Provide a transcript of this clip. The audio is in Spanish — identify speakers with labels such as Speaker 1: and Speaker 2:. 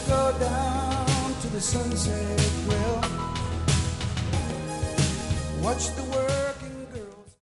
Speaker 1: go down to the Sunset Grill. Watch the world